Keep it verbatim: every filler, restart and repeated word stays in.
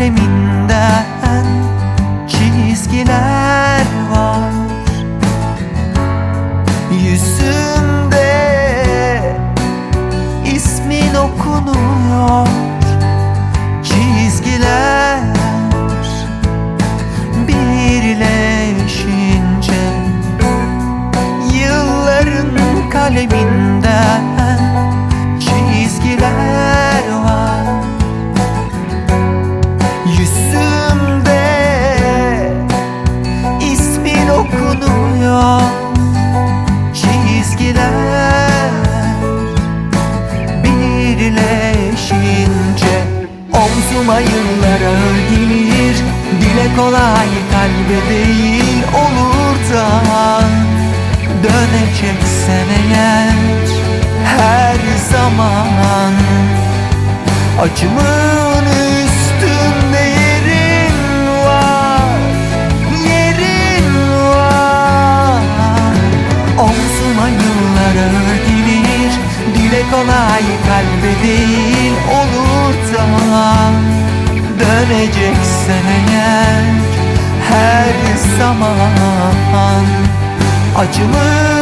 kaleminden çizgiler var. Yüzünde ismin okunuyor. Çizgiler birleşince yılların kaleminden çizgiler var. Yüzümde ismin okunuyor. Çizgiler birleşince omzuma yıllar ağır gelir. Dile kolay, kalbe değil. Olur da döneceksen eğer her zaman acımın üstünde yerin var, yerin var. Omzuma yıllar ağır gelir. Dile kolay, kalbe değil. Olur da döneceksen eğer her zaman acımın